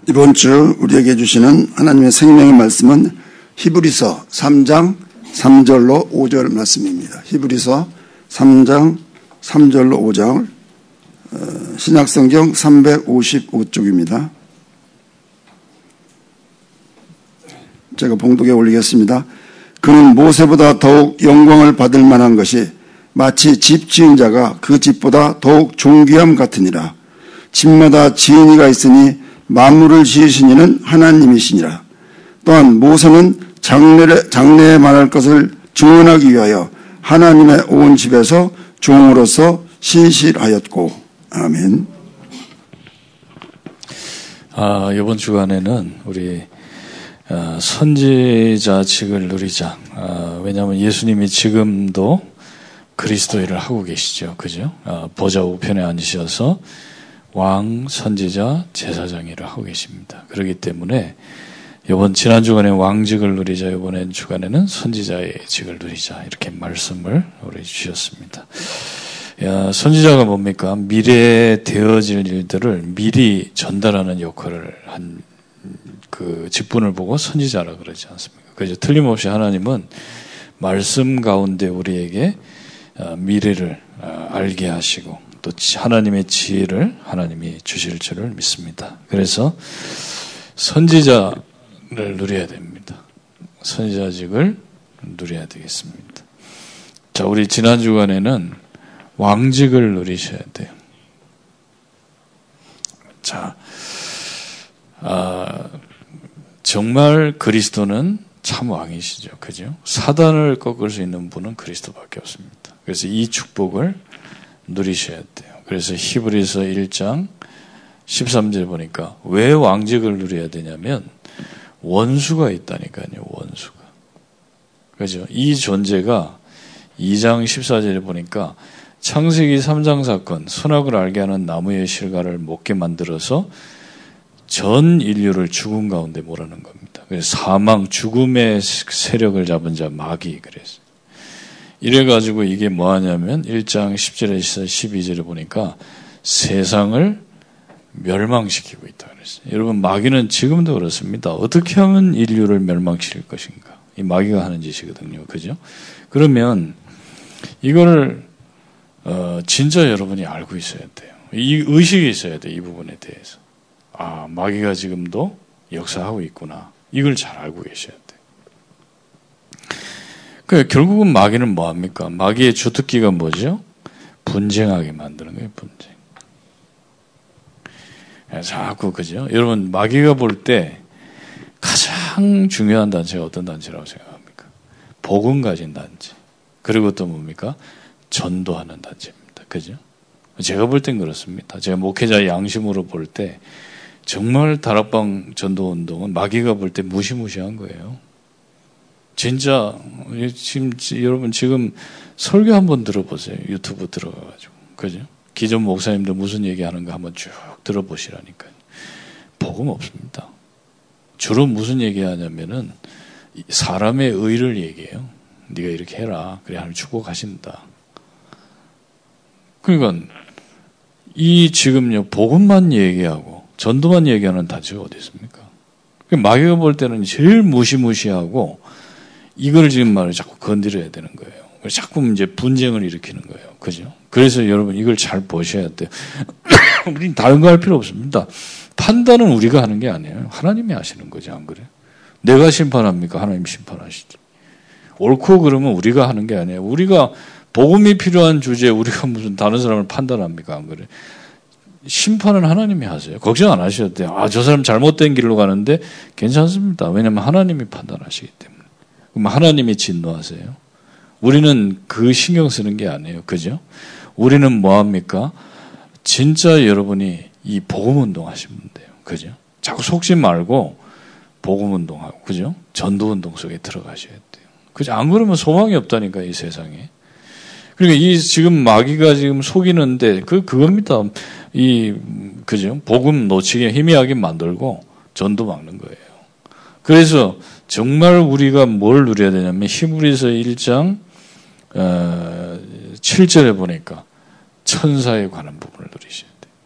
이번 주 우리에게 주시는 하나님의 생명의 말씀은 히브리서 3장 3절로 5절 말씀입니다. 히브리서 3장 3절로 5절 신약성경 355쪽입니다. 제가 봉독에 올리겠습니다. 그는 모세보다 더욱 영광을 받을 만한 것이 마치 집 지은 자가 그 집보다 더욱 존귀함 같으니라. 집마다 지은이가 있으니 만물을 지으신 이는 하나님이시니라. 또한 모세는 장래에 말할 것을 증언하기 위하여 하나님의 온 집에서 종으로서 신실하였고. 아멘. 이번 주간에는 우리 선지자직을 누리자. 왜냐하면 예수님이 지금도 그리스도 일을 하고 계시죠. 그죠? 보좌 우편에 앉으셔서 왕, 선지자, 제사장 일을 하고 계십니다. 그렇기 때문에 지난 주간에 왕직을 누리자, 이번 주간에는 선지자의 직을 누리자, 이렇게 말씀을 우리 주셨습니다. 선지자가 뭡니까? 미래에 되어질 일들을 미리 전달하는 역할을 한 그 직분을 보고 선지자라 그러지 않습니까? 그래서 틀림없이 하나님은 말씀 가운데 우리에게 미래를 알게 하시고 또 하나님의 지혜를 하나님이 주실 줄을 믿습니다. 그래서 선지자를 누려야 됩니다. 선지자직을 누려야 되겠습니다. 자, 우리 지난 주간에는 왕직을 누리셔야 돼요. 자, 정말 그리스도는 참 왕이시죠. 그죠? 사단을 꺾을 수 있는 분은 그리스도밖에 없습니다. 그래서 이 축복을 누리셔야 돼요. 그래서 히브리서 1장 13절 보니까 왜 왕직을 누려야 되냐면 원수가 있다니까요. 원수가. 그죠? 이 존재가 2장 14절에 보니까 창세기 3장 사건, 선악을 알게 하는 나무의 실과를 먹게 만들어서 전 인류를 죽음 가운데 몰아넣은 겁니다. 그래서 사망, 죽음의 세력을 잡은 자 마귀 그랬어요. 이래가지고 이게 뭐하냐면 1장 10절에서 12절에 보니까 세상을 멸망시키고 있다 그랬어요. 여러분, 마귀는 지금도 그렇습니다. 어떻게 하면 인류를 멸망시킬 것인가? 이 마귀가 하는 짓이거든요. 그죠? 그러면 이거를 진짜 여러분이 알고 있어야 돼요. 이 의식이 있어야 돼요. 이 부분에 대해서. 마귀가 지금도 역사하고 있구나. 이걸 잘 알고 계셔야 돼요. 결국은 마귀는 뭐합니까? 마귀의 주특기가 뭐죠? 분쟁하게 만드는 거예요. 분쟁. 자꾸 그죠? 여러분, 마귀가 볼 때 가장 중요한 단체가 어떤 단체라고 생각합니까? 복음 가진 단체. 그리고 또 뭡니까? 전도하는 단체입니다. 그죠? 제가 볼 땐 그렇습니다. 제가 목회자의 양심으로 볼 때 정말 다락방 전도운동은 마귀가 볼 때 무시무시한 거예요. 진짜 여러분 지금 설교 한번 들어보세요. 유튜브 들어가가지고. 그죠? 기존 목사님들 무슨 얘기하는가 한번 쭉 들어보시라니까요. 복음 없습니다. 주로 무슨 얘기하냐면은 사람의 의를 얘기해요. 네가 이렇게 해라. 그래 하나님 축복하신다. 그러니까 이 지금요 복음만 얘기하고 전도만 얘기하는 단체가 어디 있습니까? 마귀가 볼 때는 제일 무시무시하고 이걸 지금 말을 자꾸 건드려야 되는 거예요. 자꾸 이제 분쟁을 일으키는 거예요. 그죠? 그래서 여러분 이걸 잘 보셔야 돼요. 우린 다른 거 할 필요 없습니다. 판단은 우리가 하는 게 아니에요. 하나님이 하시는 거죠. 안 그래요? 내가 심판합니까? 하나님 심판하시지. 옳고 그러면 우리가 하는 게 아니에요. 우리가 복음이 필요한 주제에 우리가 무슨 다른 사람을 판단합니까? 안 그래? 심판은 하나님이 하세요. 걱정 안 하셔도 돼요. 저 사람 잘못된 길로 가는데 괜찮습니다. 왜냐하면 하나님이 판단하시기 때문에. 그럼 하나님이 진노하세요. 우리는 그 신경 쓰는 게 아니에요. 그죠? 우리는 뭐합니까? 진짜 여러분이 이 복음운동 하시면 돼요. 그죠? 자꾸 속지 말고 복음운동하고, 그죠? 전도운동 속에 들어가셔야 돼요. 그죠? 안 그러면 소망이 없다니까, 이 세상에. 그러니까 이 지금 마귀가 지금 속이는데 그겁니다. 그죠? 복음 놓치게 희미하게 만들고 전도 막는 거예요. 그래서 정말 우리가 뭘 누려야 되냐면 히브리서 1장 7절에 보니까 천사에 관한 부분을 누리셔야 돼요.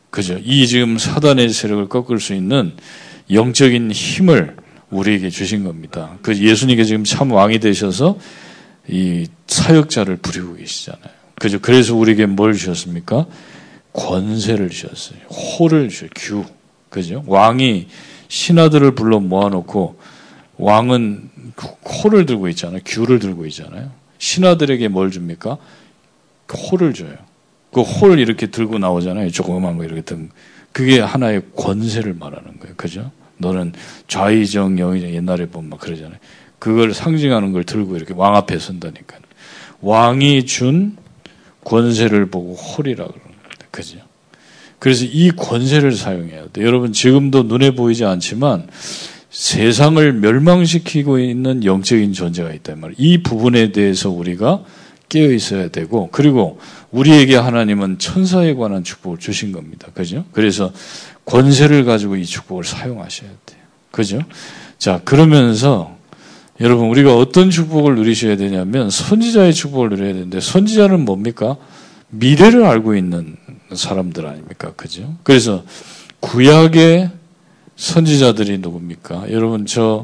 그죠? 이 지금 사단의 세력을 꺾을 수 있는 영적인 힘을 우리에게 주신 겁니다. 그 예수님께 지금 참 왕이 되셔서 이 사역자를 부리고 계시잖아요. 그죠? 그래서 우리에게 뭘 주셨습니까? 권세를 주셨어요. 호를 주셨어요. 규. 그죠? 왕이 신하들을 불러 모아놓고 왕은 호를 들고 있잖아요. 규를 들고 있잖아요. 신하들에게 뭘 줍니까? 호를 줘요. 그 호를 이렇게 들고 나오잖아요. 조그만 거 이렇게 든. 그게 하나의 권세를 말하는 거예요. 그죠? 너는 좌의정, 영의정 옛날에 보면 막 그러잖아요. 그걸 상징하는 걸 들고 이렇게 왕 앞에 선다니까요. 왕이 준 권세를 보고 홀이라고 그러는 겁니다. 그죠? 그래서 이 권세를 사용해야 돼요. 여러분 지금도 눈에 보이지 않지만 세상을 멸망시키고 있는 영적인 존재가 있단 말이에요. 이 부분에 대해서 우리가 깨어 있어야 되고, 그리고 우리에게 하나님은 천사에 관한 축복을 주신 겁니다. 그죠? 그래서 권세를 가지고 이 축복을 사용하셔야 돼요. 그죠? 자, 그러면서 여러분 우리가 어떤 축복을 누리셔야 되냐면 선지자의 축복을 누려야 되는데, 선지자는 뭡니까? 미래를 알고 있는 사람들 아닙니까? 그죠? 그래서 구약의 선지자들이 누굽니까? 여러분 저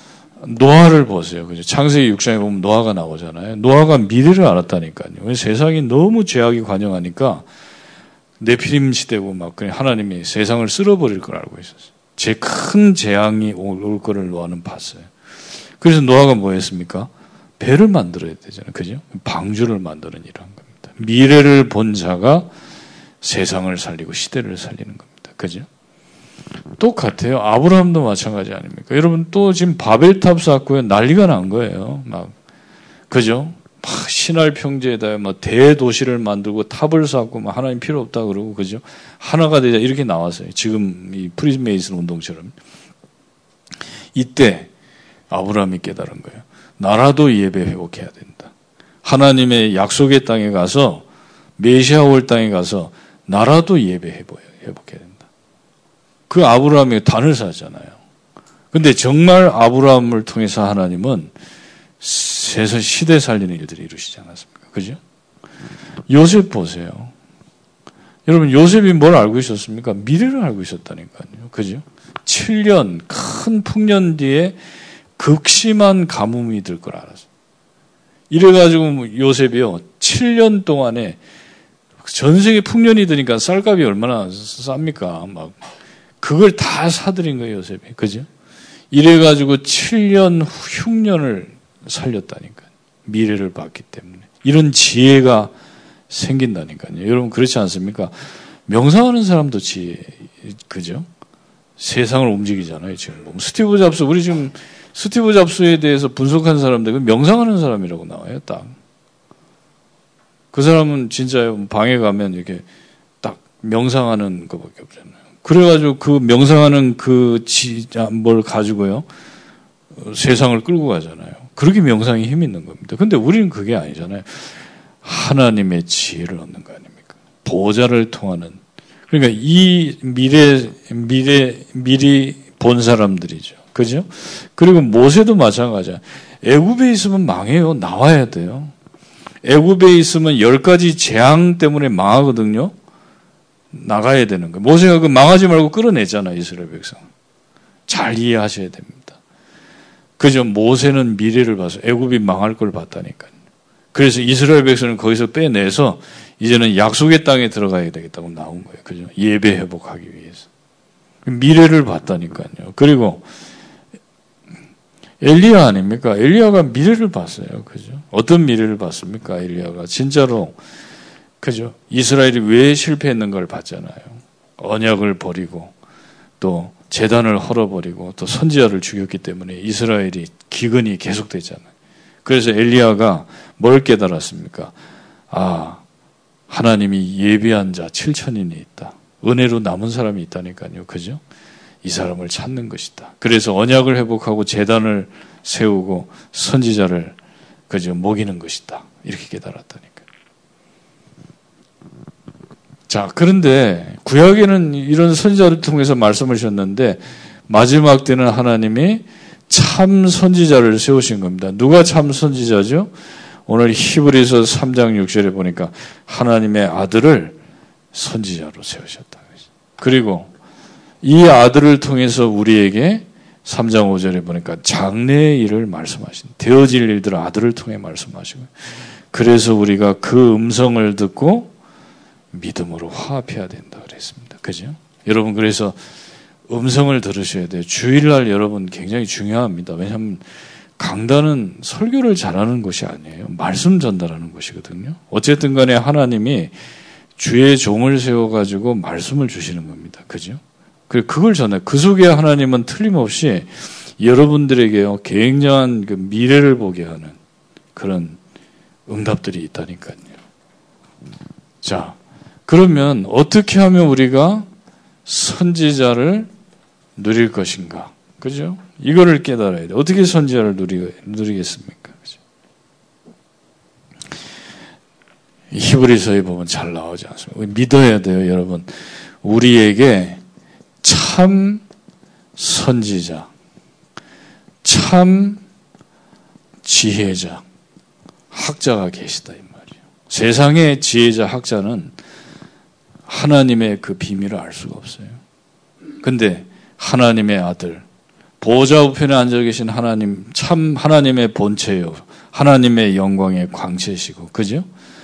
노아를 보세요. 그죠? 창세기 6장에 보면 노아가 나오잖아요. 노아가 미래를 알았다니까요. 세상이 너무 죄악이 관영하니까 네피림 시대고 막 그냥 하나님이 세상을 쓸어버릴 걸 알고 있었어요. 제 큰 재앙이 올 거를 노아는 봤어요. 그래서 노아가 뭐 했습니까? 배를 만들어야 되잖아요. 그죠? 방주를 만드는 일한 겁니다. 미래를 본 자가 세상을 살리고 시대를 살리는 겁니다. 그죠? 똑같아요. 아브라함도 마찬가지 아닙니까? 여러분 또 지금 바벨탑 쌓고요. 난리가 난 거예요. 막 그죠? 막 신할 평지에다 막 대도시를 만들고 탑을 쌓고 막 하나님 필요 없다 그러고 그죠? 하나가 되자 이렇게 나왔어요. 지금 이 프리메이슨 운동처럼. 이때 아브라함이 깨달은 거예요. 나라도 예배 회복해야 된다. 하나님의 약속의 땅에 가서 메시아 올 땅에 가서 나라도 예배 회복해야 된다. 그 아브라함이 단을 쌓았잖아요. 근데 정말 아브라함을 통해서 하나님은 세상 시대 살리는 일들을 이루시지 않았습니까? 그죠? 요셉 보세요. 여러분 요셉이 뭘 알고 있었습니까? 미래를 알고 있었다니까요. 그죠? 7년 큰 풍년 뒤에 극심한 가뭄이 들 걸 알았어요. 이래가지고 요셉이요 7년 동안에 전 세계 풍년이 드니까 쌀값이 얼마나 쌉니까? 막 그걸 다 사들인 거예요 요셉이. 그죠? 이래가지고 7년 흉년을 살렸다니까요. 미래를 봤기 때문에. 이런 지혜가 생긴다니까요. 여러분 그렇지 않습니까? 명상하는 사람도 지혜, 그죠? 세상을 움직이잖아요. 지금 보면 스티브 잡스, 우리 지금 스티브 잡스에 대해서 분석한 사람들, 명상하는 사람이라고 나와요. 딱. 그 사람은 진짜 방에 가면 이렇게 딱 명상하는 것밖에 없잖아요. 그래가지고 그 명상하는 뭘 가지고요. 세상을 끌고 가잖아요. 그렇게 명상이 힘 있는 겁니다. 근데 우리는 그게 아니잖아요. 하나님의 지혜를 얻는 거 아닙니까? 보좌를 통하는. 그러니까 이 미리 본 사람들이죠. 그죠? 그리고 모세도 마찬가지야. 애굽에 있으면 망해요. 나와야 돼요. 애굽에 있으면 10가지 재앙 때문에 망하거든요. 나가야 되는 거예요. 모세가 그 망하지 말고 끌어내잖아요. 이스라엘 백성. 잘 이해하셔야 됩니다. 그죠? 모세는 미래를 봐서 애굽이 망할 걸 봤다니까요. 그래서 이스라엘 백성을 거기서 빼내서 이제는 약속의 땅에 들어가야 되겠다고 나온 거예요. 그죠? 예배 회복하기 위해서. 미래를 봤다니까요. 그리고 엘리야 아닙니까? 엘리야가 미래를 봤어요. 그죠? 어떤 미래를 봤습니까? 엘리야가 진짜로 그죠? 이스라엘이 왜 실패했는가를 봤잖아요. 언약을 버리고 또 제단을 헐어버리고 또 선지자를 죽였기 때문에 이스라엘이 기근이 계속됐잖아요. 그래서 엘리야가 뭘 깨달았습니까? 아, 하나님이 예비한 자 7,000인이 있다. 은혜로 남은 사람이 있다니까요. 그죠? 이 사람을 찾는 것이다. 그래서 언약을 회복하고 제단을 세우고 선지자를 그저 먹이는 것이다. 이렇게 깨달았다니까요. 자, 그런데 구약에는 이런 선지자를 통해서 말씀을 하셨는데 마지막 때는 하나님이 참 선지자를 세우신 겁니다. 누가 참 선지자죠? 오늘 히브리서 3장 6절에 보니까 하나님의 아들을 선지자로 세우셨다. 그리고 이 아들을 통해서 우리에게 3장 5절에 보니까 장래의 일을 말씀하신, 되어질 일들을 아들을 통해 말씀하시고, 그래서 우리가 그 음성을 듣고 믿음으로 화합해야 된다 그랬습니다. 그죠? 여러분, 그래서 음성을 들으셔야 돼요. 주일날 여러분 굉장히 중요합니다. 왜냐하면 강단은 설교를 잘하는 것이 아니에요. 말씀 전달하는 것이거든요. 어쨌든 간에 하나님이 주의 종을 세워가지고 말씀을 주시는 겁니다. 그죠? 그걸 전해. 그 속에 하나님은 틀림없이 여러분들에게요, 굉장한 그 미래를 보게 하는 그런 응답들이 있다니까요. 자, 그러면 어떻게 하면 우리가 선지자를 누릴 것인가? 그죠? 이거를 깨달아야 돼. 어떻게 선지자를 누리겠습니까? 그죠? 히브리서에 보면 잘 나오지 않습니까? 믿어야 돼요, 여러분. 우리에게 참 선지자, 참 지혜자, 학자가 계시다 이 말이에요. 세상의 지혜자, 학자는 하나님의 그 비밀을 알 수가 없어요. 근데 하나님의 아들, 보좌 우편에 앉아 계신 하나님, 참 하나님의 본체요, 하나님의 영광의 광채시고, 그죠?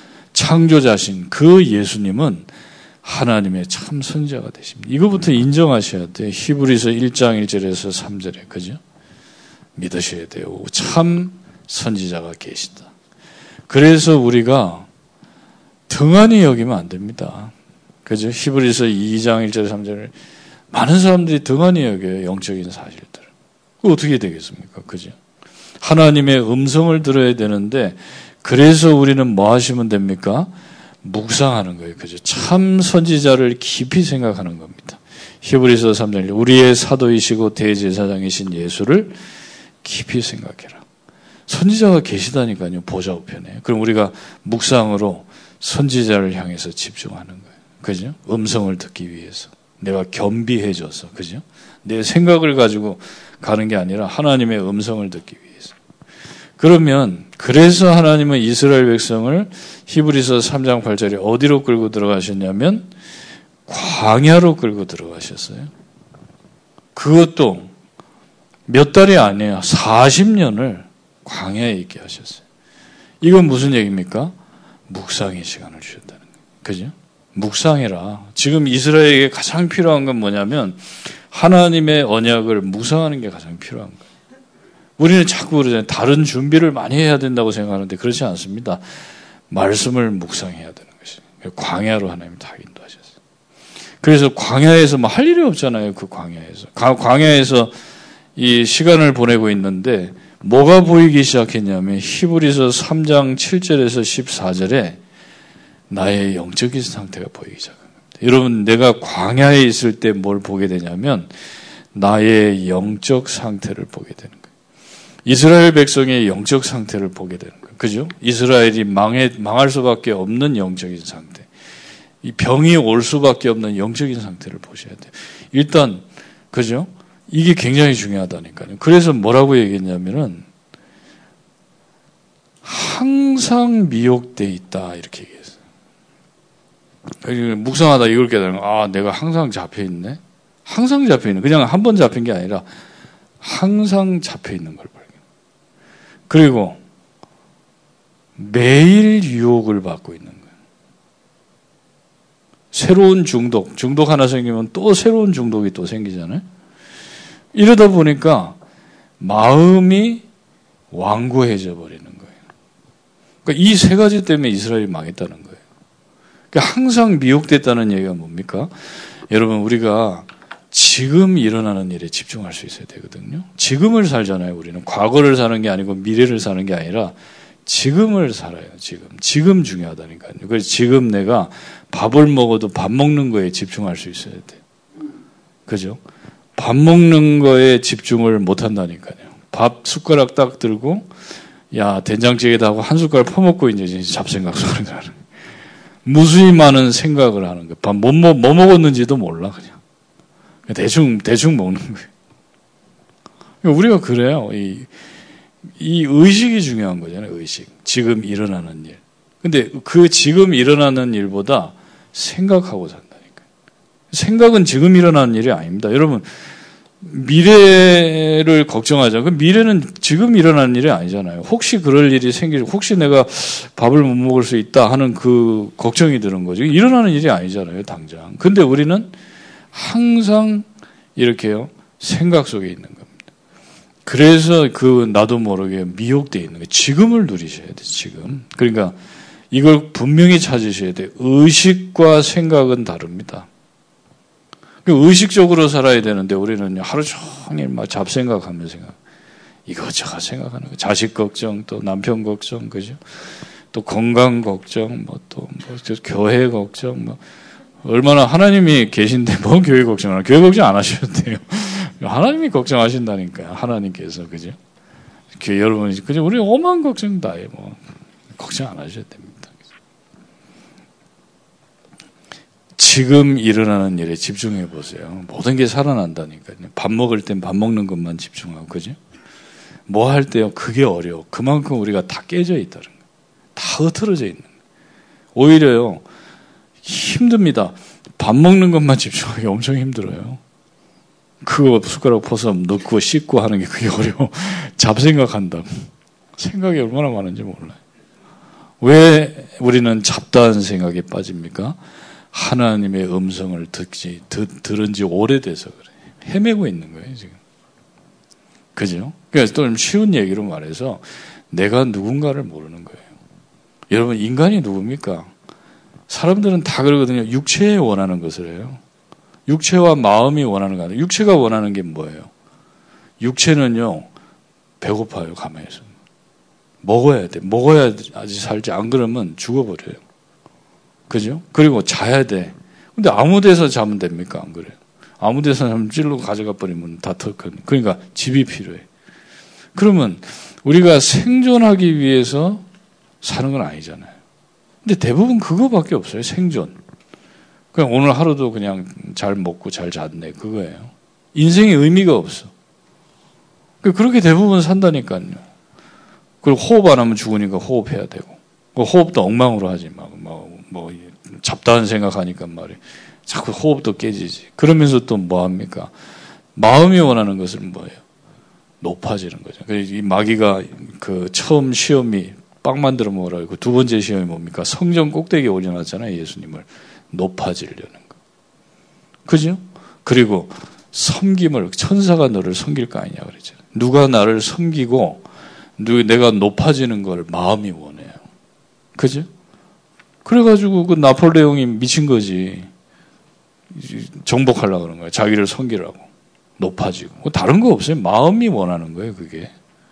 창조자신 그 예수님은 하나님의 참 선지자가 되십니다. 이거부터 인정하셔야 돼요. 히브리서 1장 1절에서 3절에, 그죠? 믿으셔야 돼요. 참 선지자가 계시다. 그래서 우리가 등한히 여기면 안 됩니다. 그죠? 히브리서 2장 1절 3절을 많은 사람들이 등한히 여겨요. 영적인 사실들. 그거 어떻게 되겠습니까? 그죠? 하나님의 음성을 들어야 되는데, 그래서 우리는 뭐 하시면 됩니까? 묵상하는 거예요. 그죠? 참 선지자를 깊이 생각하는 겁니다. 히브리서 3장, 우리의 사도이시고 대제사장이신 예수를 깊이 생각해라. 선지자가 계시다니까요. 보좌 우편에. 그럼 우리가 묵상으로 선지자를 향해서 집중하는 거예요. 그죠? 음성을 듣기 위해서. 내가 겸비해져서. 그죠? 내 생각을 가지고 가는 게 아니라 하나님의 음성을 듣기 위해서. 그러면 그래서 하나님은 이스라엘 백성을 히브리서 3장 8절에 어디로 끌고 들어가셨냐면 광야로 끌고 들어가셨어요. 그것도 몇 달이 아니에요. 40년을 광야에 있게 하셨어요. 이건 무슨 얘기입니까? 묵상의 시간을 주셨다는 거예요. 그죠? 묵상해라. 지금 이스라엘에게 가장 필요한 건 뭐냐면 하나님의 언약을 묵상하는 게 가장 필요한 거예요. 우리는 자꾸 그러잖아요. 다른 준비를 많이 해야 된다고 생각하는데 그렇지 않습니다. 말씀을 묵상해야 되는 것이에요. 광야로 하나님이 다 인도하셨어요. 그래서 광야에서 뭐 할 일이 없잖아요. 그 광야에서. 광야에서 이 시간을 보내고 있는데 뭐가 보이기 시작했냐면 히브리서 3장 7절에서 14절에 나의 영적인 상태가 보이기 시작합니다. 여러분, 내가 광야에 있을 때 뭘 보게 되냐면 나의 영적 상태를 보게 되는 거예요. 이스라엘 백성의 영적 상태를 보게 되는 거예요. 그죠? 이스라엘이 망할 수밖에 없는 영적인 상태. 이 병이 올 수밖에 없는 영적인 상태를 보셔야 돼요. 일단, 그죠? 이게 굉장히 중요하다니까요. 그래서 뭐라고 얘기했냐면은 항상 미혹돼 있다 이렇게 얘기했어요. 묵상하다 이걸 깨달은 거. 아, 내가 항상 잡혀 있네. 항상 잡혀 있는. 그냥 한 번 잡힌 게 아니라 항상 잡혀 있는 걸 발견. 그리고 매일 유혹을 받고 있는 거예요. 새로운 중독 하나 생기면 또 새로운 중독이 또 생기잖아요. 이러다 보니까 마음이 완고해져 버리는 거예요. 그러니까 이 세 가지 때문에 이스라엘이 망했다는 거예요. 그러니까 항상 미혹됐다는 얘기가 뭡니까? 여러분, 우리가 지금 일어나는 일에 집중할 수 있어야 되거든요. 지금을 살잖아요. 우리는 과거를 사는 게 아니고 미래를 사는 게 아니라 지금을 살아요. 지금 중요하다니까요. 그래서 지금 내가 밥을 먹어도 밥 먹는 거에 집중할 수 있어야 돼요. 그죠? 밥 먹는 거에 집중을 못 한다니까요. 밥 숟가락 딱 들고 야, 된장찌개다 하고 한 숟갈 퍼먹고 이제 잡생각 소리를 하는 거예요. 무수히 많은 생각을 하는 거예요. 밥 뭐 먹었는지도 몰라 그냥. 대충 먹는 거예요. 우리가 그래요. 이 의식이 중요한 거잖아요. 의식. 지금 일어나는 일. 근데 그 지금 일어나는 일보다 생각하고 산다니까요. 생각은 지금 일어나는 일이 아닙니다. 여러분, 미래를 걱정하자. 그 미래는 지금 일어나는 일이 아니잖아요. 혹시 그럴 일이 혹시 내가 밥을 못 먹을 수 있다 하는 그 걱정이 드는 거죠. 일어나는 일이 아니잖아요, 당장. 근데 우리는 항상 이렇게요, 생각 속에 있는 겁니다. 그래서 그 나도 모르게 미혹되어 있는 거예요. 지금을 누리셔야 돼요, 지금. 그러니까 이걸 분명히 찾으셔야 돼요. 의식과 생각은 다릅니다. 의식적으로 살아야 되는데 우리는 하루 종일 막 잡생각하면서 이것저것 생각하는 거예요. 자식 걱정, 또 남편 걱정, 그죠? 또 건강 걱정, 교회 걱정, 얼마나 하나님이 계신데 뭐 교회 걱정하나? 교회 걱정 안 하셔도 돼요. 하나님이 걱정하신다니까요. 하나님께서, 그죠? 여러분, 그죠? 우리 오만 걱정 다 해요. 걱정 안 하셔도 됩니다. 지금 일어나는 일에 집중해 보세요. 모든 게 살아난다니까요. 밥 먹을 땐 밥 먹는 것만 집중하고, 그죠? 뭐 할 때요? 그게 어려워. 그만큼 우리가 다 깨져 있다는 거예요. 다 흐트러져 있는 거예요. 오히려요, 힘듭니다. 밥 먹는 것만 집중하기 엄청 힘들어요. 그거 숟가락 퍼서 넣고 씻고 하는 게 그게 어려워. 잡생각한다고. 생각이 얼마나 많은지 몰라요. 왜 우리는 잡다한 생각에 빠집니까? 하나님의 음성을 들은 지 오래돼서 그래요. 헤매고 있는 거예요, 지금. 그죠? 그래서 또 좀 쉬운 얘기로 말해서 내가 누군가를 모르는 거예요. 여러분, 인간이 누굽니까? 사람들은 다 그러거든요. 육체에 원하는 것을 해요. 육체와 마음이 원하는 거 아니에요. 육체가 원하는 게 뭐예요? 육체는요, 배고파요, 가만히 있으면. 먹어야 돼. 먹어야지 살지. 안 그러면 죽어버려요. 그죠? 그리고 자야 돼. 근데 아무 데서 자면 됩니까? 안 그래요? 아무 데서 자면 찔러 가져가 버리면 다 털거든요. 그러니까 집이 필요해. 그러면 우리가 생존하기 위해서 사는 건 아니잖아요. 근데 대부분 그거밖에 없어요. 생존. 그냥 오늘 하루도 그냥 잘 먹고 잘 잤네. 그거예요. 인생에 의미가 없어. 그렇게 대부분 산다니까요. 그리고 호흡 안 하면 죽으니까 호흡해야 되고. 호흡도 엉망으로 하지 막. 잡다한 생각하니까 말이에요. 자꾸 호흡도 깨지지. 그러면서 또 뭐 합니까? 마음이 원하는 것은 뭐예요? 높아지는 거죠. 이 마귀가 그 처음 시험이 빵 만들어 먹으라고 했고, 두 번째 시험이 뭡니까? 성전 꼭대기에 올려놨잖아요, 예수님을. 높아지려는 거. 그죠? 그리고 섬김을, 천사가 너를 섬길 거 아니냐 그랬잖아요. 누가 나를 섬기고, 내가 높아지는 걸 마음이 원해요. 그죠? 그래가지고 그 나폴레옹이 미친 거지. 정복하려고 그런 거예요. 자기를 섬기라고. 높아지고. 다른 거 없어요. 마음이 원하는 거예요, 그게.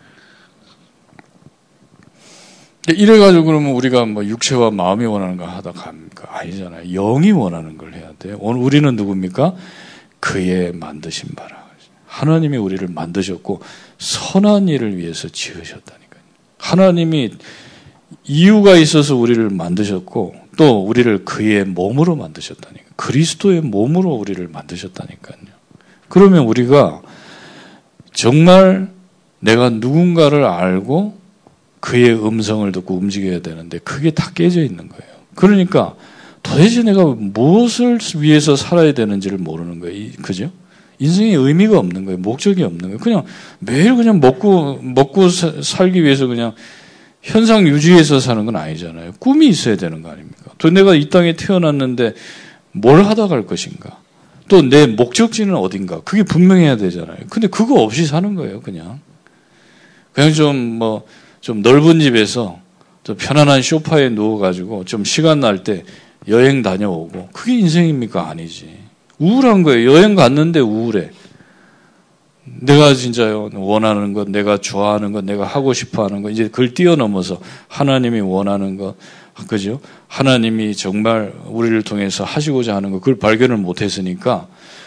이래가지고 그러면 우리가 뭐 육체와 마음이 원하는 거 하다 갑니까? 아니잖아요. 영이 원하는 걸 해야 돼요. 오늘 우리는 누굽니까? 그의 만드신 바라. 하나님이 우리를 만드셨고 선한 일을 위해서 지으셨다니까요. 하나님이 이유가 있어서 우리를 만드셨고 또 우리를 그의 몸으로 만드셨다니까요. 그리스도의 몸으로 우리를 만드셨다니까요. 그러면 우리가 정말 내가 누군가를 알고 그의 음성을 듣고 움직여야 되는데 그게 다 깨져 있는 거예요. 그러니까 도대체 내가 무엇을 위해서 살아야 되는지를 모르는 거예요. 그죠? 인생에 의미가 없는 거예요. 목적이 없는 거예요. 그냥 매일 그냥 먹고 살기 위해서 그냥 현상 유지해서 사는 건 아니잖아요. 꿈이 있어야 되는 거 아닙니까? 또 내가 이 땅에 태어났는데 뭘 하다 갈 것인가? 또 내 목적지는 어딘가? 그게 분명해야 되잖아요. 근데 그거 없이 사는 거예요, 그냥. 그냥 좀 넓은 집에서 좀 편안한 소파에 누워가지고 좀 시간 날 때 여행 다녀오고 그게 인생입니까? 아니지. 우울한 거예요. 여행 갔는데 우울해. 내가 진짜요 원하는 것, 내가 좋아하는 것, 내가 하고 싶어하는 것 이제 그걸 뛰어넘어서 하나님이 원하는 것, 그죠? 하나님이 정말 우리를 통해서 하시고자 하는 것 그걸 발견을 못했으니까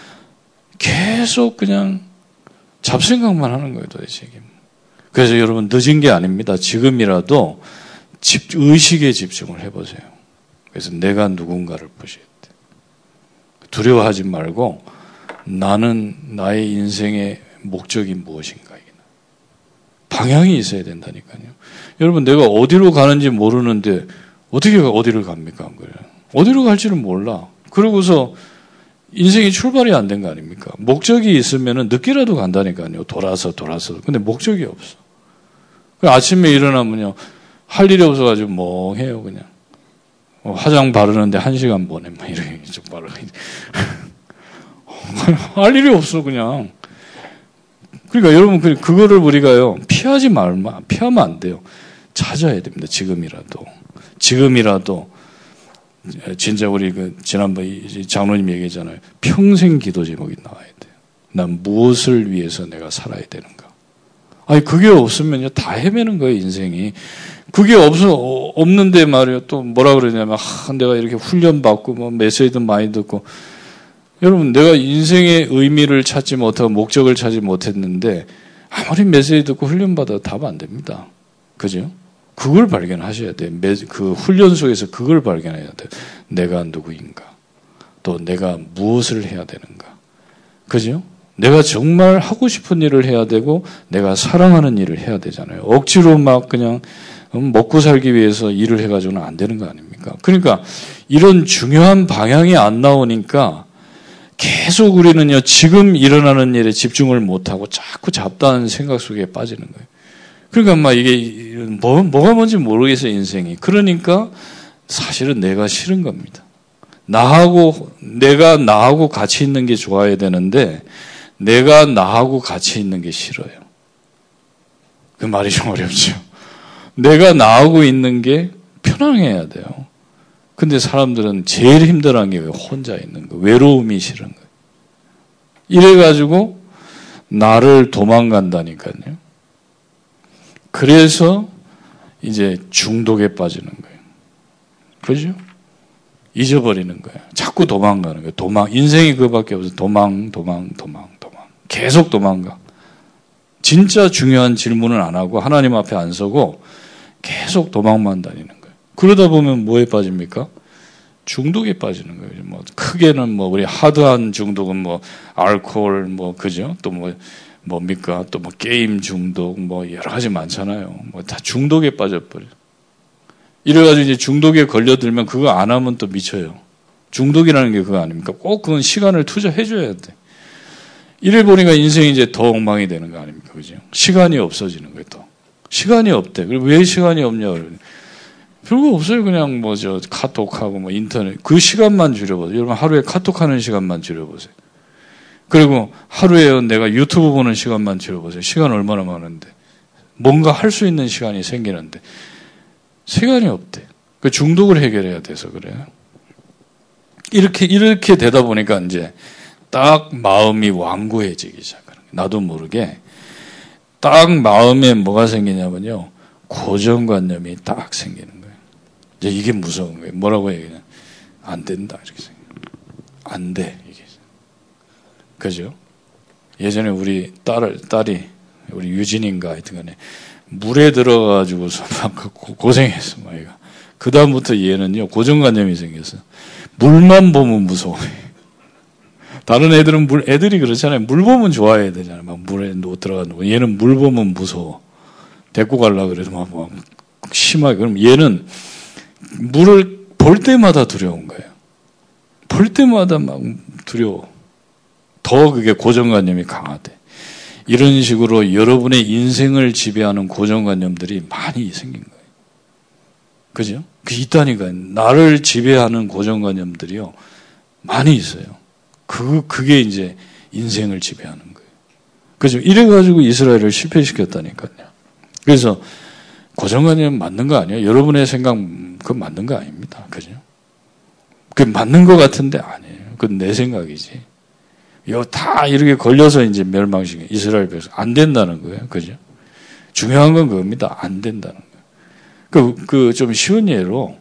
계속 그냥 잡생각만 하는 거예요, 도대체. 그래서 여러분 늦은 게 아닙니다. 지금이라도 의식에 집중을 해보세요. 그래서 내가 누군가를 보셔야 돼. 두려워하지 말고 나는 나의 인생의 목적이 무엇인가. 방향이 있어야 된다니까요. 여러분 내가 어디로 가는지 모르는데 어떻게 어디를 갑니까? 안 그래요? 어디로 갈지는 몰라. 그러고서 인생이 출발이 안 된 거 아닙니까? 목적이 있으면은 늦게라도 간다니까요. 돌아서. 근데 목적이 없어. 아침에 일어나면요. 할 일이 없어가지고 멍해요, 그냥. 화장 바르는데 1시간 보내, 뭐, 이렇게 쭉 바르고. 할 일이 없어, 그냥. 그러니까 여러분, 그거를 우리가요, 피하면 안 돼요. 찾아야 됩니다, 지금이라도. 진짜 우리 지난번 장로님 얘기했잖아요. 평생 기도 제목이 나와야 돼요. 난 무엇을 위해서 내가 살아야 되는가. 아니, 그게 없으면요, 다 헤매는 거예요, 인생이. 그게 없는데 말이에요. 또 뭐라 그러냐면, 내가 이렇게 훈련받고, 뭐, 메시지도 많이 듣고. 여러분, 내가 인생의 의미를 찾지 못하고, 목적을 찾지 못했는데, 아무리 메시지 듣고 훈련받아도 답 안 됩니다. 그죠? 그걸 발견하셔야 돼요. 그 훈련 속에서 그걸 발견해야 돼요. 내가 누구인가? 또 내가 무엇을 해야 되는가? 그죠? 내가 정말 하고 싶은 일을 해야 되고, 내가 사랑하는 일을 해야 되잖아요. 억지로 막 그냥, 먹고 살기 위해서 일을 해가지고는 안 되는 거 아닙니까? 그러니까 이런 중요한 방향이 안 나오니까 계속 우리는요, 지금 일어나는 일에 집중을 못하고 자꾸 잡다한 생각 속에 빠지는 거예요. 그러니까 막 이게 뭐가 뭔지 모르겠어요, 인생이. 그러니까 사실은 내가 싫은 겁니다. 내가 나하고 같이 있는 게 좋아야 되는데 내가 나하고 같이 있는 게 싫어요. 그 말이 좀 어렵죠. 내가 나하고 있는 게 편안해야 돼요. 근데 사람들은 제일 힘들어하는 게 혼자 있는 거, 외로움이 싫은 거예요. 이래가지고 나를 도망간다니까요. 그래서 이제 중독에 빠지는 거예요. 그죠? 잊어버리는 거예요. 자꾸 도망가는 거예요. 인생이 그거밖에 없어요. 도망. 계속 도망가. 진짜 중요한 질문을 안 하고 하나님 앞에 안 서고 계속 도망만 다니는 거예요. 그러다 보면 뭐에 빠집니까? 중독에 빠지는 거예요. 뭐 크게는 뭐 우리 하드한 중독은 뭐 알코올 뭐 그죠? 또 뭡니까? 또 뭐 게임 중독 뭐 여러 가지 많잖아요. 뭐 다 중독에 빠져버려요. 이래가지고 이제 중독에 걸려들면 그거 안 하면 또 미쳐요. 중독이라는 게 그거 아닙니까? 꼭 그건 시간을 투자해줘야 돼. 이래 보니까 인생이 이제 더 엉망이 되는 거 아닙니까? 그죠? 시간이 없어지는 거예요, 또. 시간이 없대. 그리고 왜 시간이 없냐, 그러면. 별거 없어요. 그냥 카톡하고 인터넷. 그 시간만 줄여보세요. 여러분 하루에 카톡하는 시간만 줄여보세요. 그리고 하루에 내가 유튜브 보는 시간만 줄여보세요. 시간 얼마나 많은데. 뭔가 할 수 있는 시간이 생기는데. 시간이 없대. 그 중독을 해결해야 돼서 그래요. 이렇게 되다 보니까 이제 딱 마음이 완고해지기 시작하는 거예요. 나도 모르게 딱 마음에 뭐가 생기냐면요. 고정관념이 딱 생기는 거예요. 이제 이게 무서운 거예요. 뭐라고 얘기하냐. 안 된다. 이렇게 생겨요. 안 돼. 이게. 그죠? 예전에 우리 딸이, 우리 유진인가 하여튼 간에 물에 들어가지고서 막 고생했어, 얘가. 그다음부터 얘는요, 고정관념이 생겼어. 물만 보면 무서워해. 다른 애들은 애들이 그렇잖아요. 물 보면 좋아해야 되잖아요. 막 물에 들어가는 거. 얘는 물 보면 무서워. 데리고 가려고 그래도 막 심하게. 그럼 얘는 물을 볼 때마다 두려운 거예요. 볼 때마다 막 두려워. 더 그게 고정관념이 강하대. 이런 식으로 여러분의 인생을 지배하는 고정관념들이 많이 생긴 거예요. 그죠? 그 있다니까요. 나를 지배하는 고정관념들이요. 많이 있어요. 그게 이제 인생을 지배하는 거예요. 그죠? 이래가지고 이스라엘을 실패시켰다니까요. 그래서 고정관념 맞는 거 아니에요? 여러분의 생각, 그건 맞는 거 아닙니다. 그죠? 그게 맞는 거 같은데 아니에요. 그건 내 생각이지. 이거 다 이렇게 걸려서 이제 멸망시켜. 이스라엘 백성. 안 된다는 거예요. 그죠? 중요한 건 그겁니다. 안 된다는 거예요. 좀 쉬운 예로,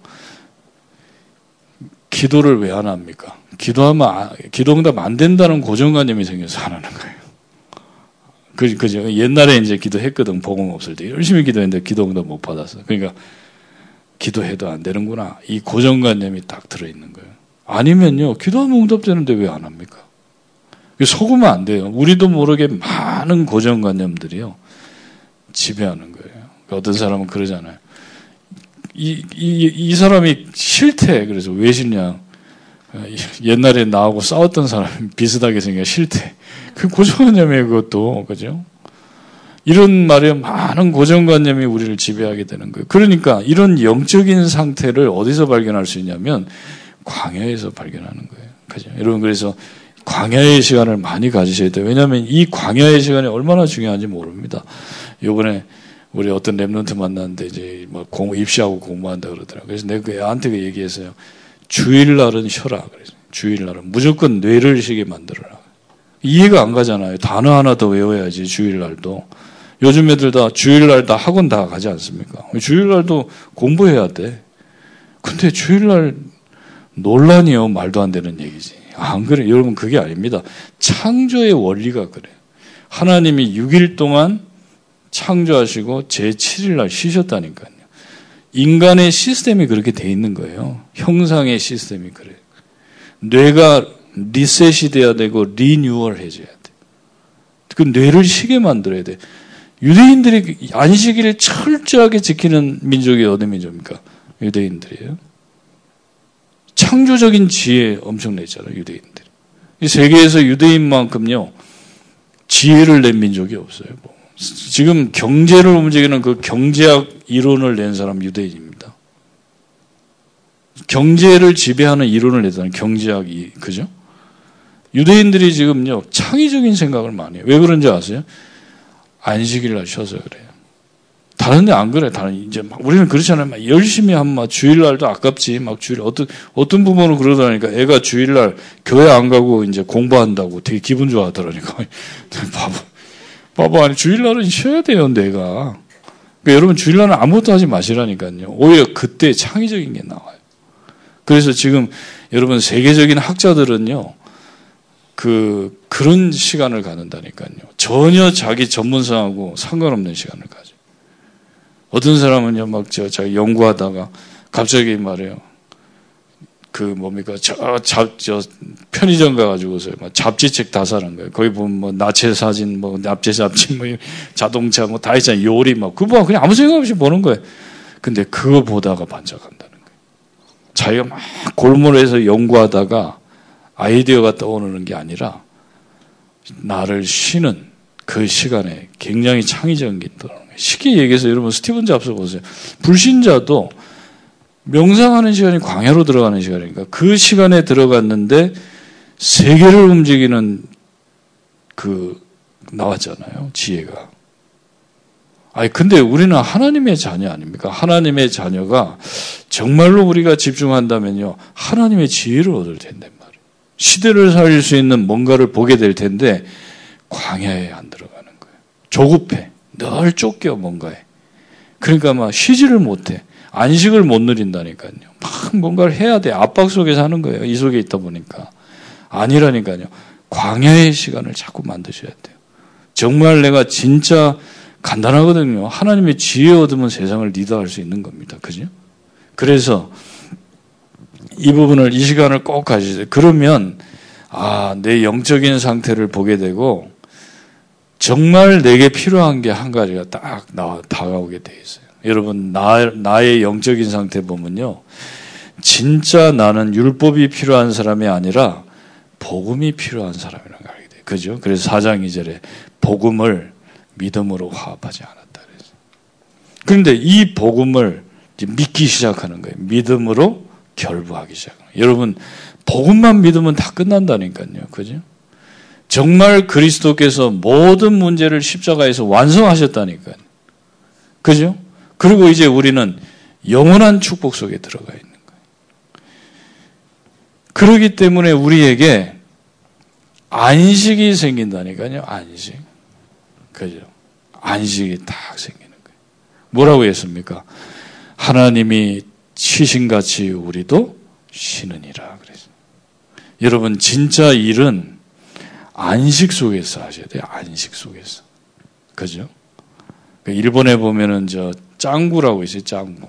기도를 왜 안 합니까? 기도응답 안 된다는 고정관념이 생겨서 안 하는 거예요. 그죠? 옛날에 이제 기도했거든. 복음 없을 때. 열심히 기도했는데 기도응답 못 받았어. 그러니까, 기도해도 안 되는구나. 이 고정관념이 딱 들어있는 거예요. 아니면요, 기도하면 응답되는데 왜 안 합니까? 속으면 안 돼요. 우리도 모르게 많은 고정관념들이요, 지배하는 거예요. 어떤 사람은 그러잖아요. 이 사람이 싫대. 그래서 왜 싫냐? 옛날에 나하고 싸웠던 사람이 비슷하게 생겨 싫대. 그 고정관념이에요, 그것도. 그죠? 이런 말에 많은 고정관념이 우리를 지배하게 되는 거예요. 그러니까 이런 영적인 상태를 어디서 발견할 수 있냐면 광야에서 발견하는 거예요. 그죠? 여러분, 그래서 광야의 시간을 많이 가지셔야 돼요. 왜냐하면 이 광야의 시간이 얼마나 중요한지 모릅니다. 요번에 우리 어떤 랩런트 만났는데 이제 뭐 입시하고 공부한다 그러더라고요. 그래서 내가 애한테 얘기했어요. 주일날은 쉬어라. 그래서 주일날은 무조건 뇌를 쉬게 만들어라. 이해가 안 가잖아요. 단어 하나 더 외워야지, 주일날도. 요즘 애들 다 주일날 다 학원 다 가지 않습니까? 주일날도 공부해야 돼. 근데 주일날 논란이요. 말도 안 되는 얘기지. 안 그래. 여러분, 그게 아닙니다. 창조의 원리가 그래요. 하나님이 6일 동안 창조하시고 제7일날 쉬셨다니까요. 인간의 시스템이 그렇게 돼 있는 거예요. 형상의 시스템이 그래요. 뇌가 리셋이 돼야 되고 리뉴얼 해줘야 돼. 그 뇌를 쉬게 만들어야 돼. 유대인들이 안식일을 철저하게 지키는 민족이 어느 민족입니까? 유대인들이에요. 창조적인 지혜 엄청 냈잖아요, 유대인들이. 이 세계에서 유대인만큼요, 지혜를 낸 민족이 없어요. 지금 경제를 움직이는 그 경제학 이론을 낸 사람 유대인입니다. 경제를 지배하는 이론을 냈다는 경제학이, 그죠? 유대인들이 지금요, 창의적인 생각을 많이 해요. 왜 그런지 아세요? 안식일 날 쉬어서 그래요. 다른 데 안 그래. 이제 우리는 그렇잖아요. 막 열심히 하면 막 주일날도 아깝지. 막 주일, 어떤 부모는 그러더라니까. 애가 주일날 교회 안 가고 이제 공부한다고 되게 기분 좋아하더라니까. 바보, 아니, 주일날은 쉬어야 돼요, 내가. 그러니까 여러분, 주일날은 아무것도 하지 마시라니까요. 오히려 그때 창의적인 게 나와요. 그래서 지금 여러분, 세계적인 학자들은요, 그런 시간을 갖는다니까요. 전혀 자기 전문성하고 상관없는 시간을 가져. 어떤 사람은요, 자기 연구하다가 갑자기 말해요. 편의점 가가지고서 잡지책 다 사는 거예요. 거기 보면 뭐 나체 사진, 뭐 납체 잡지, 뭐 자동차 뭐 다 있잖아요. 요리 막. 그거 그냥 아무 생각 없이 보는 거예요. 근데 그거 보다가 반짝한다는 거예요. 자기가 막 골몰에서 연구하다가 아이디어가 떠오르는 게 아니라 나를 쉬는 그 시간에 굉장히 창의적인 게 떠오르는 거예요. 쉽게 얘기해서 여러분 스티븐 잡스 보세요. 불신자도 명상하는 시간이 광야로 들어가는 시간이니까 그 시간에 들어갔는데 세계를 움직이는 나왔잖아요. 지혜가. 근데 우리는 하나님의 자녀 아닙니까? 하나님의 자녀가 정말로 우리가 집중한다면요. 하나님의 지혜를 얻을 텐데 말이에요. 시대를 살릴 수 있는 뭔가를 보게 될 텐데 광야에 안 들어가는 거예요. 조급해. 늘 쫓겨 뭔가에. 그러니까 막 쉬지를 못해. 안식을 못 누린다니까요. 막 뭔가를 해야 돼. 압박 속에 사는 거예요. 이 속에 있다 보니까. 아니라니까요. 광야의 시간을 자꾸 만드셔야 돼요. 정말 내가 진짜 간단하거든요. 하나님의 지혜 얻으면 세상을 리더할 수 있는 겁니다. 그죠? 그래서 이 부분을, 이 시간을 꼭 가지세요. 그러면 내 영적인 상태를 보게 되고 정말 내게 필요한 게 한 가지가 딱 다가오게 돼 있어요. 여러분, 나의 영적인 상태 보면요. 진짜 나는 율법이 필요한 사람이 아니라 복음이 필요한 사람이라는 걸 알게 돼요. 그죠? 그래서 4장 2절에 복음을 믿음으로 화합하지 않았다 그랬어요. 그런데 이 복음을 믿기 시작하는 거예요. 믿음으로 결부하기 시작하는 거예요. 여러분, 복음만 믿으면 다 끝난다니까요. 그죠? 정말 그리스도께서 모든 문제를 십자가에서 완성하셨다니까요. 그죠? 그리고 이제 우리는 영원한 축복 속에 들어가 있는 거예요. 그렇기 때문에 우리에게 안식이 생긴다니까요. 안식. 그죠? 안식이 딱 생기는 거예요. 뭐라고 했습니까? 하나님이 쉬신같이 우리도 쉬느니라 그랬어요. 여러분, 진짜 일은 안식 속에서 하셔야 돼요. 안식 속에서. 그죠? 일본에 보면은 짱구라고 있어요.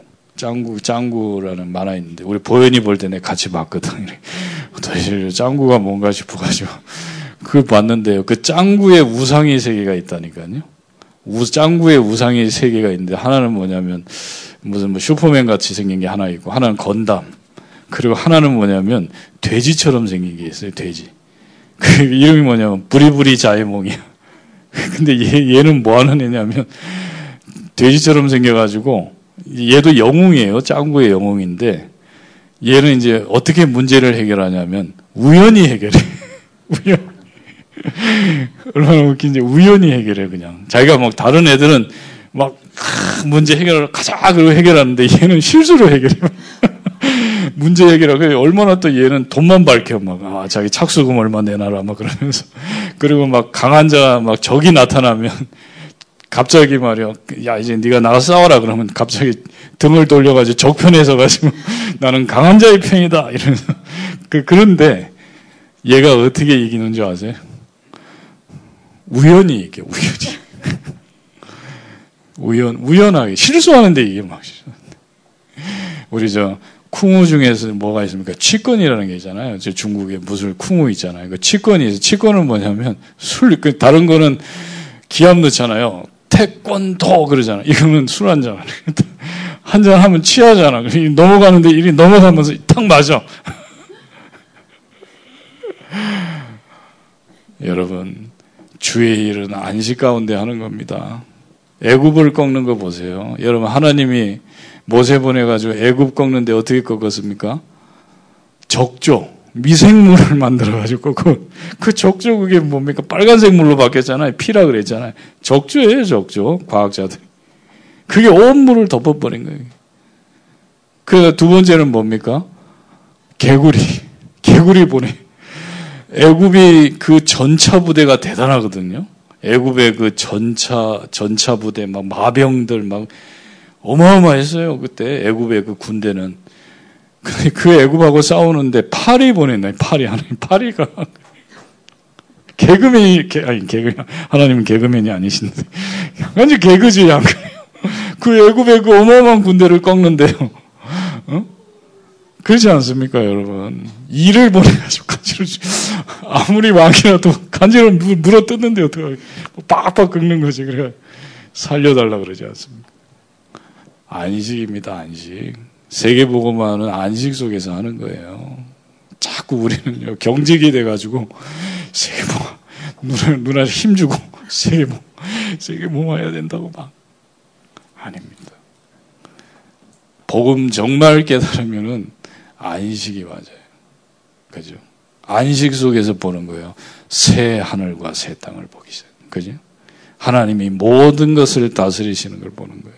짱구라는 만화 있는데 우리 보현이 볼 때 내가 같이 봤거든. 도대체 짱구가 뭔가 싶어가지고 그걸 봤는데요. 그 짱구의 우상의 세계가 있다니까요. 짱구의 우상의 세계가 있는데 하나는 뭐냐면 무슨 슈퍼맨 같이 생긴 게 하나 있고 하나는 건담. 그리고 하나는 뭐냐면 돼지처럼 생긴 게 있어요. 돼지. 그 이름이 뭐냐면 부리부리 자해몽이야. 근데 얘는 뭐 하는 애냐면 돼지처럼 생겨가지고 얘도 영웅이에요. 짱구의 영웅인데 얘는 이제 어떻게 문제를 해결하냐면 우연히 해결해. 우연. 얼마나 웃긴지 우연히 해결해 그냥. 자기가 막 다른 애들은 막 문제 해결을 가자 그러고 해결하는데 얘는 실수로 해결해. 문제 해결하고 얼마나 또 얘는 돈만 밝혀 막 자기 착수금 얼마 내놔라 막 그러면서 그리고 막 강한 자 막 적이 나타나면 갑자기 말이야 야 이제 네가 나가서 싸워라 그러면 갑자기 등을 돌려가지고 적편에 서가지고 나는 강한 자의 편이다 이러면서 그런데 얘가 어떻게 이기는 줄 아세요? 우연히 이게 우연하게 실수하는데 이게 막 우리 저 쿵우 중에서 뭐가 있습니까? 치권이라는 게 있잖아요. 저 중국에 무술 쿵우 있잖아요. 그 치권이 있어요. 치권은 뭐냐면 다른 거는 기합 넣잖아요. 태권도 그러잖아. 이거는 술 한 잔. 한 잔 하면 취하잖아. 넘어가는데 일이 넘어가면서 탁 맞아. 여러분, 주의 일은 안식 가운데 하는 겁니다. 애굽을 꺾는 거 보세요. 여러분, 하나님이 모세 보내가지고 애굽 꺾는데 어떻게 꺾었습니까? 적조, 미생물을 만들어가지고 그 적조 그게 뭡니까? 빨간색 물로 바뀌었잖아요. 피라 그랬잖아요. 적조예요, 적조. 과학자들. 그게 온 물을 덮어버린 거예요. 그 두 번째는 뭡니까? 개구리 보내. 애굽이 그 전차 부대가 대단하거든요. 애굽의 그 전차 부대 막 마병들 막 어마어마했어요. 그때 애굽의 그 군대는. 그 애굽하고 싸우는데 파리 보냈나요? 파리가 개그맨이 하나님은 개그맨이 아니신데 완전 개그지 안 그래요? 그 애굽의 그 어마어마한 군대를 꺾는데요. 그렇지 않습니까, 여러분? 이를 보내가지고 간지를 아무리 왕이라도 간지를 물어 뜯는데 어떡하게 빡빡 긁는 거지. 그래 살려달라 그러지 않습니까? 안식입니다, 안식. 세계복음화는 안식 속에서 하는 거예요. 자꾸 우리는요 경직이 돼가지고 세계복음화 눈에 힘주고 세계복음화 해야 된다고 막 아닙니다. 복음 정말 깨달으면은 안식이 맞아요. 그죠? 안식 속에서 보는 거예요. 새 하늘과 새 땅을 보기 시작. 그죠? 하나님이 모든 것을 다스리시는 걸 보는 거예요.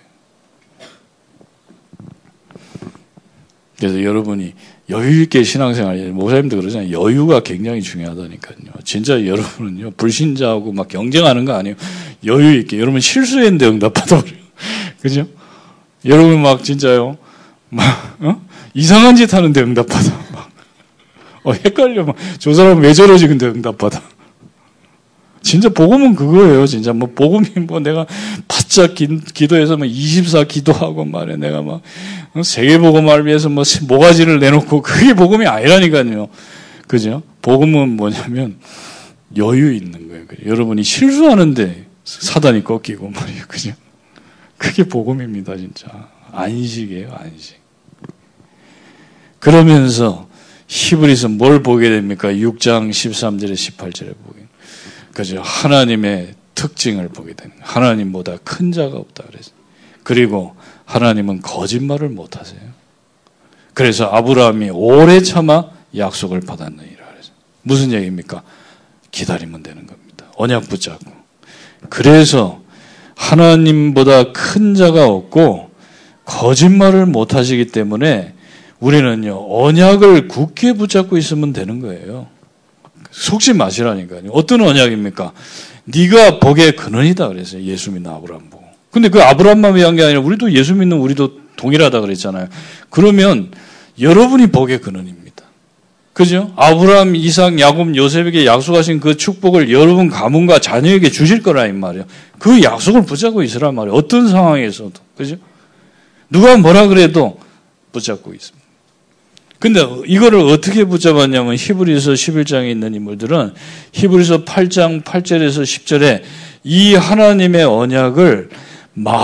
그래서 여러분이 여유있게 신앙생활, 목사님도 그러잖아요. 여유가 굉장히 중요하다니까요. 진짜 여러분은요, 불신자하고 막 경쟁하는 거 아니에요. 여유있게. 여러분 실수했는데 응답받아 버려요. 그죠? 여러분 막 진짜요, 이상한 짓 하는데 응답받아. 헷갈려. 저 사람 왜 저러지? 근데 응답받아. 진짜 복음은 그거예요. 진짜 복음이 내가 바짝 기도해서 24 기도하고 말이야. 내가 세계 복음을 위해서 모가지를 내놓고 그게 복음이 아니라니까요. 그죠? 복음은 뭐냐면 여유 있는 거예요. 여러분이 실수하는데 사단이 꺾이고 말이에요. 그죠? 그게 복음입니다, 진짜. 안식이에요, 안식. 그러면서 히브리서 뭘 보게 됩니까? 6장 13절에 18절에 보게. 그죠? 하나님의 특징을 보게 되는 거예요. 하나님보다 큰 자가 없다 그랬어요. 그리고 하나님은 거짓말을 못 하세요. 그래서 아브라함이 오래 참아 약속을 받았느니라 그랬어요. 무슨 얘기입니까? 기다리면 되는 겁니다. 언약 붙잡고. 그래서 하나님보다 큰 자가 없고 거짓말을 못 하시기 때문에 우리는요, 언약을 굳게 붙잡고 있으면 되는 거예요. 속지 마시라니까요. 어떤 언약입니까? 네가 복의 근원이다 그랬어요. 예수 믿는 아브라함 보고. 근데 그 아브라함만 위한 게 아니라 우리도 예수 믿는 우리도 동일하다 그랬잖아요. 그러면 여러분이 복의 근원입니다. 그죠? 아브라함, 이삭, 야곱, 요셉에게 약속하신 그 축복을 여러분 가문과 자녀에게 주실 거라 이 말이에요. 그 약속을 붙잡고 있으란 말이에요. 어떤 상황에서도. 그죠? 누가 뭐라 그래도 붙잡고 있습니다. 근데 이거를 어떻게 붙잡았냐면 히브리서 11장에 있는 인물들은 히브리서 8장 8절에서 10절에 이 하나님의 언약을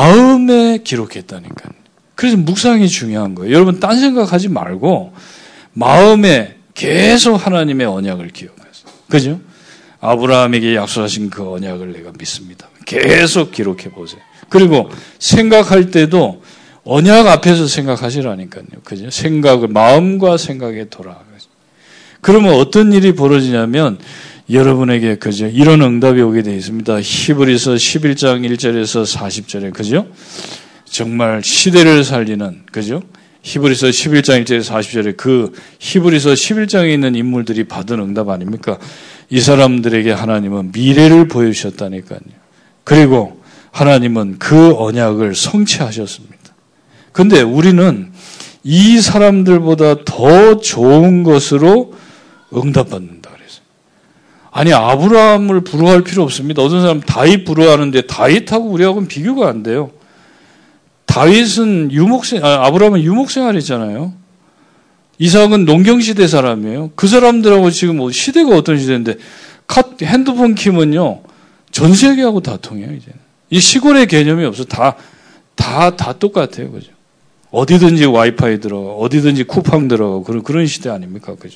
마음에 기록했다니까요. 그래서 묵상이 중요한 거예요. 여러분 딴 생각하지 말고 마음에 계속 하나님의 언약을 기억하세요. 그죠? 아브라함에게 약속하신 그 언약을 내가 믿습니다. 계속 기록해 보세요. 그리고 생각할 때도 언약 앞에서 생각하시라니까요. 그죠? 생각을, 마음과 생각에 돌아가세요. 그러면 어떤 일이 벌어지냐면 여러분에게 그죠? 이런 응답이 오게 되어 있습니다. 히브리서 11장 1절에서 40절에 그죠? 정말 시대를 살리는 그죠? 히브리서 11장 1절에서 40절에 그 히브리서 11장에 있는 인물들이 받은 응답 아닙니까? 이 사람들에게 하나님은 미래를 보여주셨다니까요. 그리고 하나님은 그 언약을 성취하셨습니다. 그런데 우리는 이 사람들보다 더 좋은 것으로 응답받는다 그랬어요. 아니 아브라함을 부러워할 필요 없습니다. 어떤 사람 다윗 부러워하는데 다윗하고 우리하고는 비교가 안 돼요. 다윗은 아브라함은 유목생활했잖아요. 이삭은 농경시대 사람이에요. 그 사람들하고 지금 시대가 어떤 시대인데 핸드폰 키면요 전 세계하고 다 통해요. 이제 이 시골의 개념이 없어. 다 똑같아요. 그죠? 어디든지 와이파이 들어가, 어디든지 쿠팡 들어가 그런 시대 아닙니까? 그죠?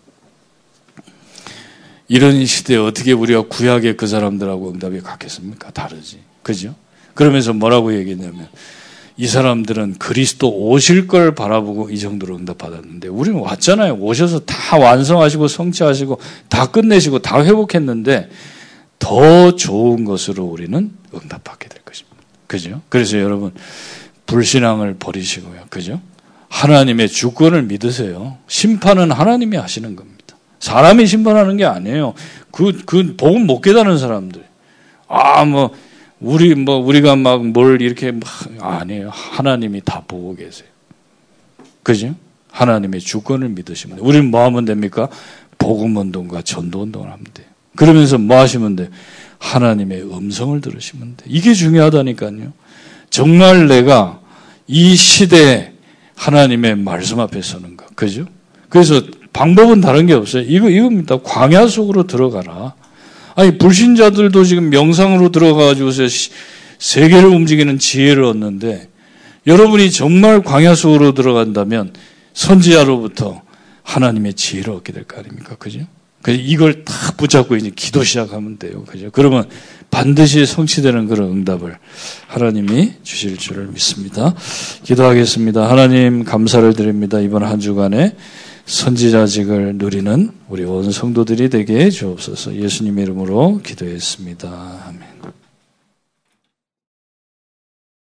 이런 시대에 어떻게 우리가 구약의 그 사람들하고 응답이 같겠습니까? 다르지. 그죠? 그러면서 뭐라고 얘기했냐면 이 사람들은 그리스도 오실 걸 바라보고 이 정도로 응답받았는데 우리는 왔잖아요. 오셔서 다 완성하시고 성취하시고 다 끝내시고 다 회복했는데 더 좋은 것으로 우리는 응답받게 될 것입니다. 그죠? 그래서 여러분 불신앙을 버리시고요. 그죠? 하나님의 주권을 믿으세요. 심판은 하나님이 하시는 겁니다. 사람이 심판하는 게 아니에요. 그 복음 못 깨닫는 사람들. 우리가 막 뭘 이렇게 아니에요. 하나님이 다 보고 계세요. 그죠? 하나님의 주권을 믿으시면 돼요. 우리는 뭐 하면 됩니까? 복음 운동과 전도 운동을 하면 돼요. 그러면서 뭐 하시면 돼요? 하나님의 음성을 들으시면 돼요. 이게 중요하다니까요. 정말 내가 이 시대에 하나님의 말씀 앞에 서는가. 그죠? 그래서 방법은 다른 게 없어요. 이겁니다. 광야 속으로 들어가라. 아니, 불신자들도 지금 명상으로 들어가가지고서 세계를 움직이는 지혜를 얻는데, 여러분이 정말 광야 속으로 들어간다면 선지자로부터 하나님의 지혜를 얻게 될 거 아닙니까? 그죠? 그래서 이걸 딱 붙잡고 이제 기도 시작하면 돼요. 그죠? 그러면 반드시 성취되는 그런 응답을 하나님이 주실 줄을 믿습니다. 기도하겠습니다. 하나님 감사를 드립니다. 이번 한 주간에 선지자직을 누리는 우리 온 성도들이 되게 해 주옵소서. 예수님의 이름으로 기도했습니다. 아멘.